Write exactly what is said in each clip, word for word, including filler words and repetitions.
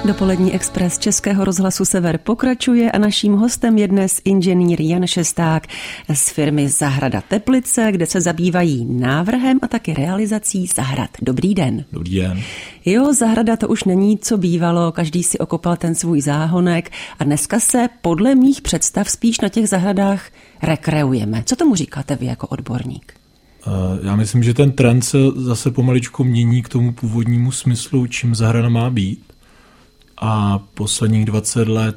Dopolední expres Českého rozhlasu Sever pokračuje a naším hostem je dnes inženýr Jan Šesták z firmy Zahrada Teplice, kde se zabývají návrhem a taky realizací zahrad. Dobrý den. Dobrý den. Jo, zahrada to už není, co bývalo, každý si okopal ten svůj záhonek a dneska se podle mých představ spíš na těch zahradách rekreujeme. Co tomu říkáte vy jako odborník? Já myslím, že ten trend se zase pomaličku mění k tomu původnímu smyslu, čím zahrada má být. A posledních dvacet let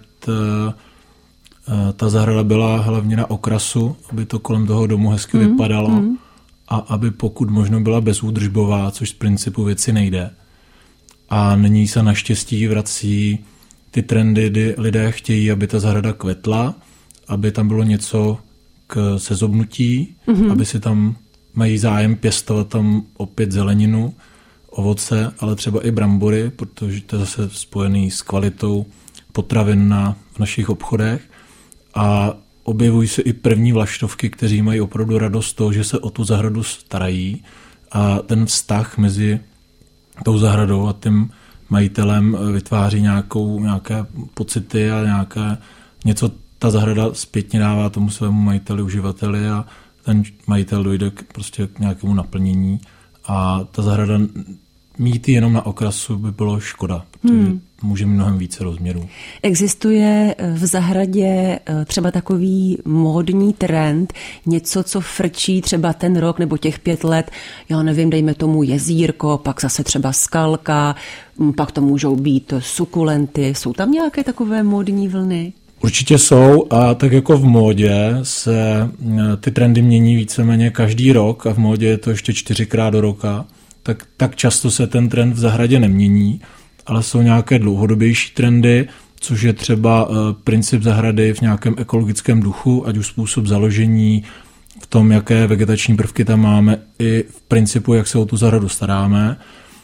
ta zahrada byla hlavně na okrasu, aby to kolem toho domu hezky mm, vypadalo mm. a aby pokud možno byla bezúdržbová, což z principu věci nejde. A nyní se naštěstí vrací ty trendy, kdy lidé chtějí, aby ta zahrada kvetla, aby tam bylo něco k sezobnutí, mm. aby si tam mají zájem pěstovat tam opět zeleninu, ovoce, ale třeba i brambory, protože to je zase spojený s kvalitou potravin na, v našich obchodech. A objevují se i první vlaštovky, kteří mají opravdu radost z toho, že se o tu zahradu starají. A ten vztah mezi tou zahradou a tím majitelem vytváří nějakou, nějaké pocity a nějaké něco ta zahrada zpětně dává tomu svému majiteli, uživateli a ten majitel dojde k, prostě k nějakému naplnění. A ta zahrada mít jenom na okrasu by bylo škoda, protože hmm. může mít mnohem více rozměrů. Existuje v zahradě třeba takový módní trend, něco, co frčí třeba ten rok nebo těch pět let, já nevím, dejme tomu jezírko, pak zase třeba skalka, pak to můžou být sukulenty. Jsou tam nějaké takové módní vlny? Určitě jsou a tak jako v módě se ty trendy mění víceméně každý rok a v módě je to ještě čtyřikrát do roka, tak, tak často se ten trend v zahradě nemění, ale jsou nějaké dlouhodobější trendy, což je třeba princip zahrady v nějakém ekologickém duchu, ať už způsob založení, v tom, jaké vegetační prvky tam máme, i v principu, jak se o tu zahradu staráme.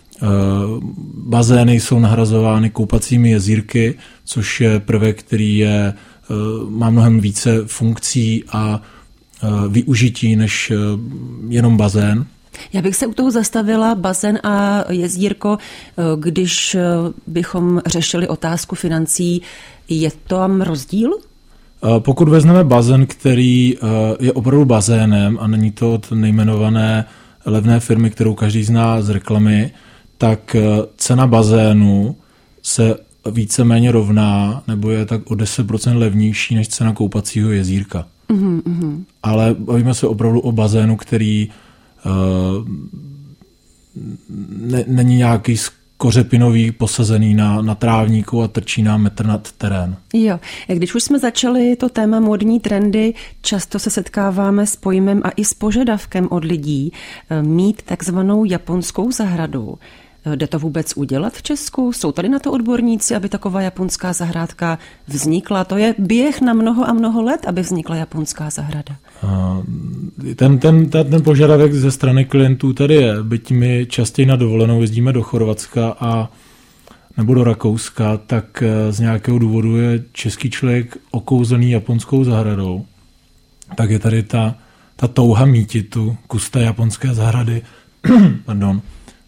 Bazény jsou nahrazovány koupacími jezírky, což je prvek, který je, má mnohem více funkcí a využití než jenom bazén. Já bych se u toho zastavila, bazén a jezírko, když bychom řešili otázku financí, je tam rozdíl? Pokud vezmeme bazén, který je opravdu bazénem a není to od nejmenované levné firmy, kterou každý zná z reklamy, tak cena bazénu se víceméně rovná nebo je tak o deset procent levnější než cena koupacího jezírka. Mm-hmm. Ale bavíme se opravdu o bazénu, který uh, ne, není nějaký kořepinový posazený na, na trávníku a trčí nám metr nad terén. Jo, když už jsme začali to téma modní trendy, často se setkáváme s pojmem a i s požadavkem od lidí mít takzvanou japonskou zahradu. Jde to vůbec udělat v Česku? Jsou tady na to odborníci, aby taková japonská zahrádka vznikla? To je běh na mnoho a mnoho let, aby vznikla japonská zahrada. Ten, ten, ten, ten požadavek ze strany klientů tady je. Byť my častěji na dovolenou jezdíme do Chorvatska a nebo do Rakouska, tak z nějakého důvodu je český člověk okouzený japonskou zahradou. Tak je tady ta, ta touha míti tu kus té japonské zahrady pardon,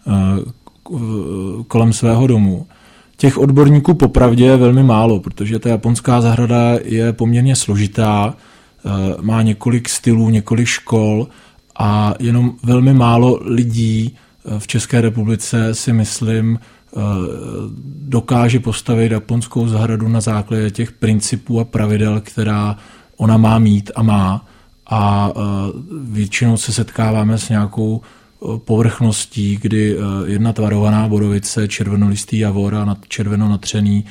kolem svého domu. Těch odborníků popravdě je velmi málo, protože ta japonská zahrada je poměrně složitá, má několik stylů, několik škol a jenom velmi málo lidí v České republice si myslím dokáže postavit japonskou zahradu na základě těch principů a pravidel, která ona má mít a má. A většinou se setkáváme s nějakou povrchností, kdy jedna tvarovaná borovice, červenolistý javor a červeno natřený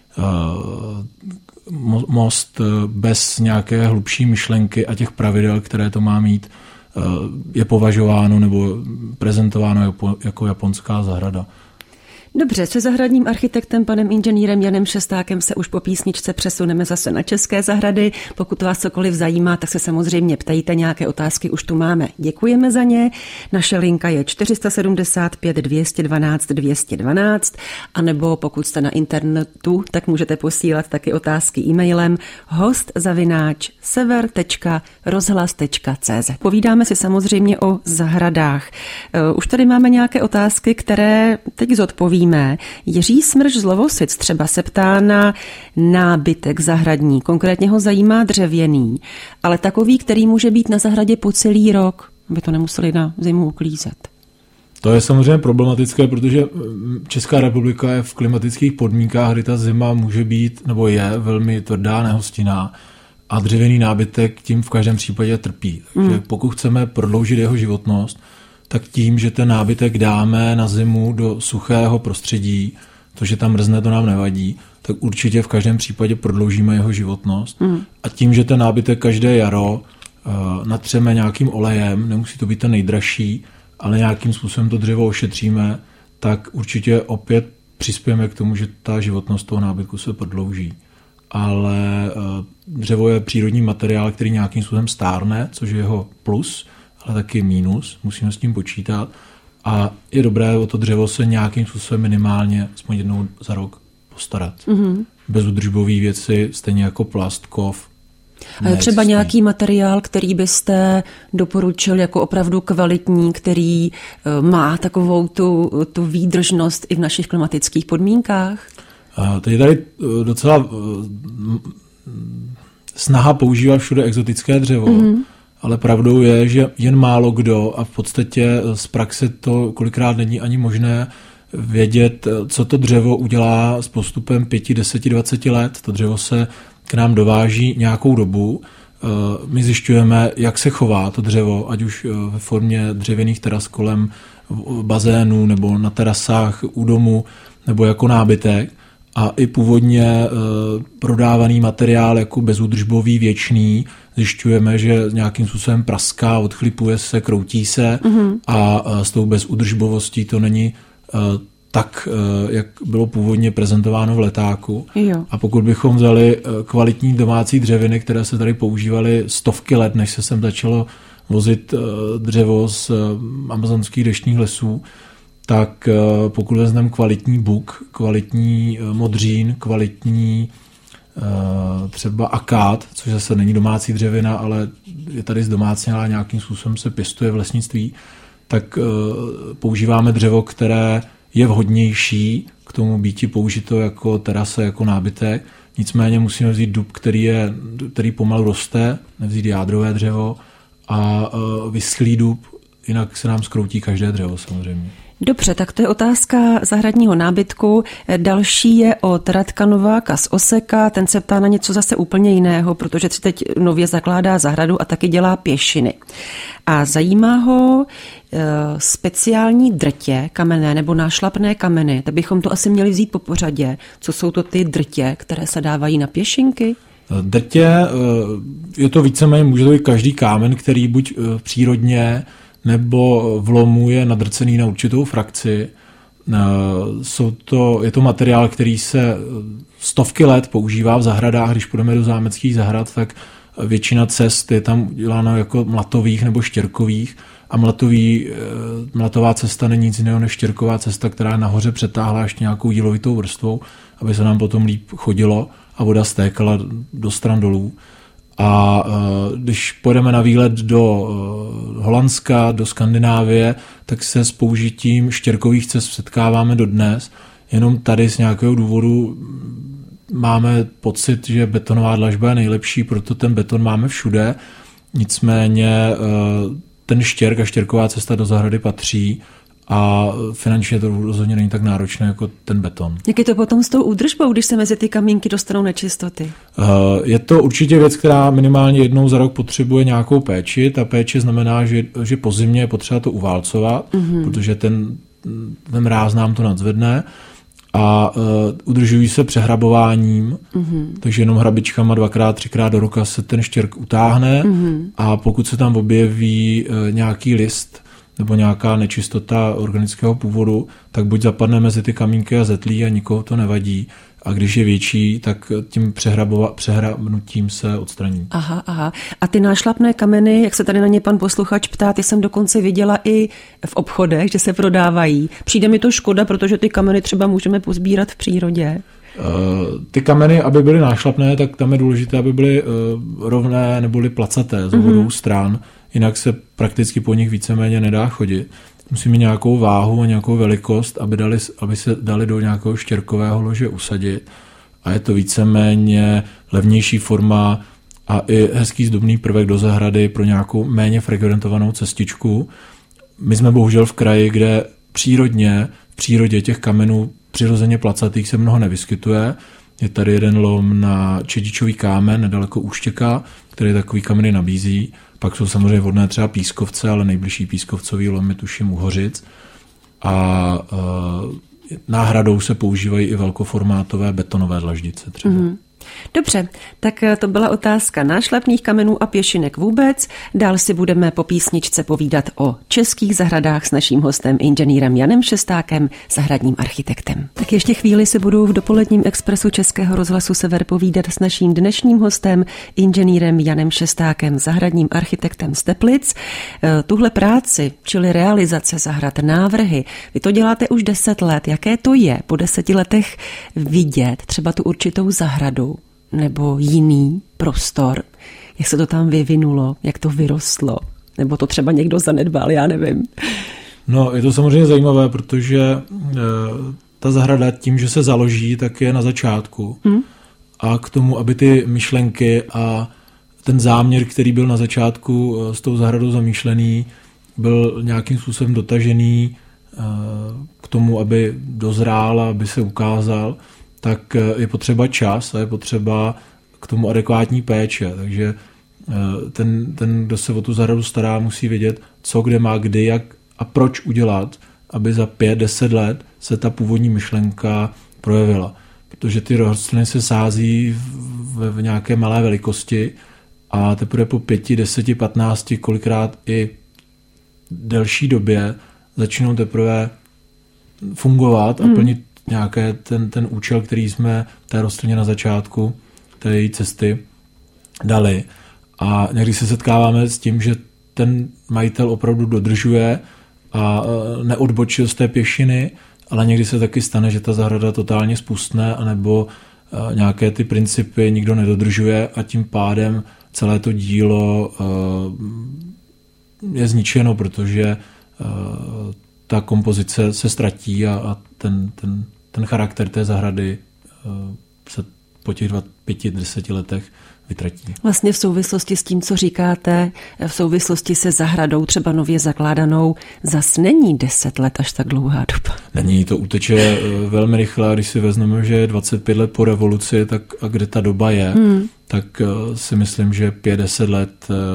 most bez nějaké hlubší myšlenky a těch pravidel, které to má mít, je považováno nebo prezentováno jako japonská zahrada. Dobře, se zahradním architektem panem inženýrem Janem Šestákem se už po písničce přesuneme zase na české zahrady. Pokud vás cokoliv zajímá, tak se samozřejmě ptejte, nějaké otázky už tu máme. Děkujeme za ně. Naše linka je čtyři sedm pět dvě jedna dva dvě jedna dva, anebo pokud jste na internetu, tak můžete posílat taky otázky e-mailem host zavináč sever tečka rozhlas tečka cé zet. Povídáme si samozřejmě o zahradách. Už tady máme nějaké otázky, které teď zodpovíme. odpovíme. Jiří Smrž z Lovosic třeba se ptá na nábytek zahradní, konkrétně ho zajímá dřevěný, ale takový, který může být na zahradě po celý rok, aby to nemuseli na zimu uklízet. To je samozřejmě problematické, protože Česká republika je v klimatických podmínkách, kdy ta zima může být, nebo je velmi tvrdá, nehostinná a dřevěný nábytek tím v každém případě trpí. Takže mm. pokud chceme prodloužit jeho životnost, tak tím, že ten nábytek dáme na zimu do suchého prostředí, to, že tam mrzne, to nám nevadí, tak určitě v každém případě prodloužíme jeho životnost. Mm. A tím, že ten nábytek každé jaro uh, natřeme nějakým olejem, nemusí to být ten nejdražší, ale nějakým způsobem to dřevo ošetříme, tak určitě opět přispějeme k tomu, že ta životnost toho nábytku se prodlouží. Ale dřevo je přírodní materiál, který nějakým způsobem stárne, což je jeho plus, ale taky mínus, musíme s tím počítat. A je dobré o to dřevo se nějakým způsobem minimálně aspoň jednou za rok postarat. Mm-hmm. Bezúdržbové věci, stejně jako plast, kov. A je třeba nějaký materiál, který byste doporučil jako opravdu kvalitní, který má takovou tu, tu výdržnost i v našich klimatických podmínkách? To je tady docela snaha používat všude exotické dřevo, mm-hmm. ale pravdou je, že jen málo kdo a v podstatě z praxe to kolikrát není ani možné vědět, co to dřevo udělá s postupem pět, deset, dvacet let. To dřevo se k nám dováží nějakou dobu. My zjišťujeme, jak se chová to dřevo, ať už ve formě dřevěných teras kolem bazénů nebo na terasách u domu nebo jako nábytek. A i původně prodávaný materiál jako bezúdržbový, věčný, zjišťujeme, že nějakým způsobem praská, odchlipuje se, kroutí se mm-hmm. a s tou bezúdržbovostí to není tak, jak bylo původně prezentováno v letáku. Jo. A pokud bychom vzali kvalitní domácí dřeviny, které se tady používaly stovky let, než se sem začalo vozit dřevo z amazonských deštných lesů, tak pokud vezmeme kvalitní buk, kvalitní modřín, kvalitní třeba akát, což zase není domácí dřevina, ale je tady zdomácněná, nějakým způsobem se pěstuje v lesnictví, tak používáme dřevo, které je vhodnější k tomu býti použito jako terasa, jako nábytek. Nicméně musíme vzít dub, který, je, který pomalu roste, nevzít jádrové dřevo a vyschlý dub, jinak se nám zkroutí každé dřevo samozřejmě. Dobře, tak to je otázka zahradního nábytku. Další je od Radka Nováka z Oseka. Ten se ptá na něco zase úplně jiného, protože si teď nově zakládá zahradu a taky dělá pěšiny. A zajímá ho e, speciální drtě kamenné nebo nášlapné kameny. Tak bychom to asi měli vzít po pořadě. Co jsou to ty drtě, které se dávají na pěšinky? Drtě, je to víceméně, může to být každý kámen, který buď přírodně nebo v lomu je nadrcený na určitou frakci. Jsou to, je to materiál, který se stovky let používá v zahradách. Když půjdeme do zámeckých zahrad, tak většina cest je tam udělána jako mlatových nebo štěrkových a mlatový, mlatová cesta není nic jiného než štěrková cesta, která je nahoře přetáhla ještě nějakou jílovitou vrstvou, aby se nám potom líp chodilo a voda stékala do stran dolů. A když pojedeme na výlet do Holandska, do Skandinávie, tak se s použitím štěrkových cest setkáváme dodnes. Jenom tady z nějakého důvodu máme pocit, že betonová dlažba je nejlepší, proto ten beton máme všude. Nicméně ten štěrk a štěrková cesta do zahrady patří a finančně to rozhodně není tak náročné jako ten beton. Jak je to potom s tou údržbou, když se mezi ty kamínky dostanou nečistoty? Je to určitě věc, která minimálně jednou za rok potřebuje nějakou péči. Ta péče znamená, že, že po zimě je potřeba to uválcovat, mm-hmm. protože ten, ten mráz nám to nadzvedne a uh, udržují se přehrabováním, mm-hmm. takže jenom hrabičkama dvakrát, třikrát do roka se ten štěrk utáhne mm-hmm. a pokud se tam objeví uh, nějaký list nebo nějaká nečistota organického původu, tak buď zapadne mezi ty kamínky a zetlí a nikoho to nevadí. A když je větší, tak tím přehrabnutím se odstraní. Aha, aha. A ty nášlapné kameny, jak se tady na ně pan posluchač ptá, ty jsem dokonce viděla i v obchodech, že se prodávají. Přijde mi to škoda, protože ty kameny třeba můžeme pozbírat v přírodě. Ty kameny, aby byly nášlapné, tak tam je důležité, aby byly rovné neboli placaté z obou mm-hmm. stran. Jinak se prakticky po nich víceméně nedá chodit. musí mít nějakou váhu a nějakou velikost, aby, dali, aby se dali do nějakého štěrkového lože usadit. A je to víceméně levnější forma a i hezký zdobný prvek do zahrady pro nějakou méně frekventovanou cestičku. My jsme bohužel v kraji, kde přírodně, v přírodě těch kamenů přirozeně placatých se mnoho nevyskytuje. Je tady jeden lom na Čedičový kámen, nedaleko Úštěka, který takový kameny nabízí. Pak jsou samozřejmě vhodné třeba pískovce, ale nejbližší pískovcový lom je tuším u Hořic. A e, náhradou se používají i velkoformátové betonové dlaždice třeba. Mm. Dobře, tak to byla otázka nášlapných kamenů a pěšinek vůbec. Dál si budeme po písničce povídat o českých zahradách s naším hostem inženýrem Janem Šestákem, zahradním architektem. Tak ještě chvíli si budu v dopoledním expresu Českého rozhlasu Sever povídat s naším dnešním hostem, inženýrem Janem Šestákem, zahradním architektem z Teplic. Tuhle práci, čili realizace zahrad, návrhy, vy to děláte už deset let. Jaké to je po deseti letech vidět třeba tu určitou zahradu nebo jiný prostor, jak se to tam vyvinulo, jak to vyrostlo, nebo to třeba někdo zanedbal, já nevím. No, je to samozřejmě zajímavé, protože e, ta zahrada tím, že se založí, tak je na začátku. Hmm. A k tomu, aby ty myšlenky a ten záměr, který byl na začátku s tou zahradou zamýšlený, byl nějakým způsobem dotažený e, k tomu, aby dozrál a aby se ukázal, tak je potřeba čas a je potřeba k tomu adekvátní péče. Takže ten, ten, kdo se o tu zahradu stará, musí vědět, co kde má, kdy, jak a proč udělat, aby za pět, deset let se ta původní myšlenka projevila. Protože ty rostliny se sází v, v nějaké malé velikosti a teprve po pěti, deseti, patnácti, kolikrát i delší době začnou teprve fungovat a plnit hmm. nějaké ten, ten účel, který jsme té rostlině na začátku té její cesty dali. A někdy se setkáváme s tím, že ten majitel opravdu dodržuje a neodbočil z té pěšiny, ale někdy se taky stane, že ta zahrada totálně spustne, anebo nějaké ty principy nikdo nedodržuje a tím pádem celé to dílo je zničeno, protože ta kompozice se ztratí a, a ten, ten, ten charakter té zahrady uh, se po těch pěti, deseti letech vytratí. Vlastně v souvislosti s tím, co říkáte, v souvislosti se zahradou třeba nově zakládanou, zas není deset let až tak dlouhá doba. Není, to uteče uh, velmi rychle, když si vezmeme, že je dvacet pět let po revoluci, tak a kde ta doba je, hmm. tak uh, si myslím, že pět, deset let uh,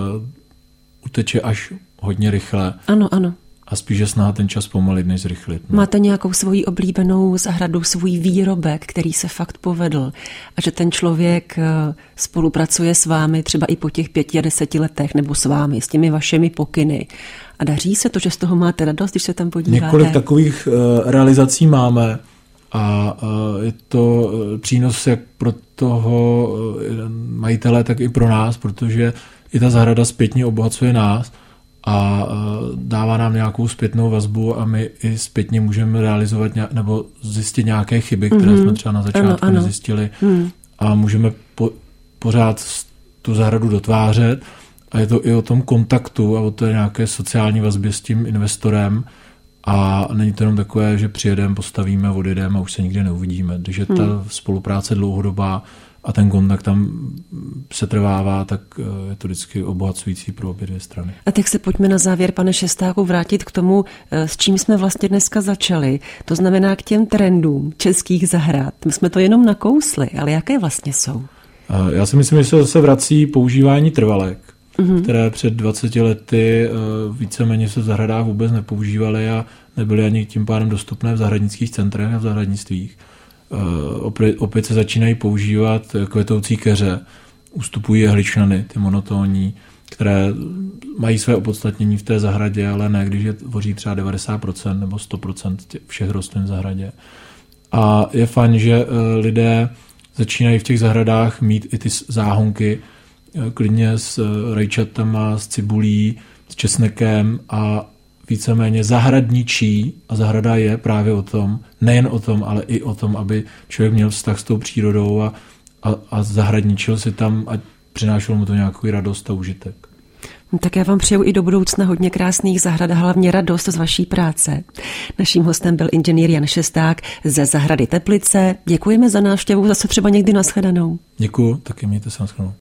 uteče až hodně rychle. Ano, ano. A spíš je snaha ten čas pomalit, než zrychlit. No. Máte nějakou svoji oblíbenou zahradu, svůj výrobek, který se fakt povedl a že ten člověk spolupracuje s vámi třeba i po těch pěti a deseti letech nebo s vámi, s těmi vašimi pokyny. A daří se to, že z toho máte radost, když se tam podíváte? Několik takových uh, realizací máme a uh, je to uh, přínos jak pro toho uh, majitele, tak i pro nás, protože i ta zahrada zpětně obohacuje nás a dává nám nějakou zpětnou vazbu a my i zpětně můžeme realizovat nějak, nebo zjistit nějaké chyby, které mm-hmm. jsme třeba na začátku ano, ano. nezjistili mm. a můžeme po, pořád tu zahradu dotvářet a je to i o tom kontaktu a o té nějaké sociální vazbě s tím investorem a není to jenom takové, že přijedeme, postavíme, odjedeme a už se nikdy neuvidíme. Když je ta mm. spolupráce dlouhodobá a ten kontakt tam se trvává, tak je to vždycky obohacující pro obě dvě strany. A tak se pojďme na závěr, pane Šestáku, vrátit k tomu, s čím jsme vlastně dneska začali. To znamená k těm trendům českých zahrad. My jsme to jenom nakousli, ale jaké vlastně jsou? Já si myslím, že se zase vrací používání trvalek, mm-hmm. které před dvaceti lety víceméně se v zahradách vůbec nepoužívaly a nebyly ani tím pádem dostupné v zahradnických centrech a v zahradnictvích. Opět, opět se začínají používat kvetoucí keře, ustupují jehličnany, ty monotónní, které mají své opodstatnění v té zahradě, ale ne, když je tvoří třeba devadesát procent nebo sto procent všech rostlin v zahradě. A je fajn, že lidé začínají v těch zahradách mít i ty záhonky, klidně s rajčatama, s cibulí, s česnekem a víceméně zahradničí, a zahrada je právě o tom, nejen o tom, ale i o tom, aby člověk měl vztah s tou přírodou a, a, a zahradničil si tam a přinášel mu to nějakou radost a užitek. Tak já vám přeju i do budoucna hodně krásných zahrad a hlavně radost z vaší práce. Naším hostem byl inženýr Jan Šesták ze zahrady Teplice. Děkujeme za návštěvu, zase třeba někdy nashledanou. Děkuju, taky mějte se nashledanou.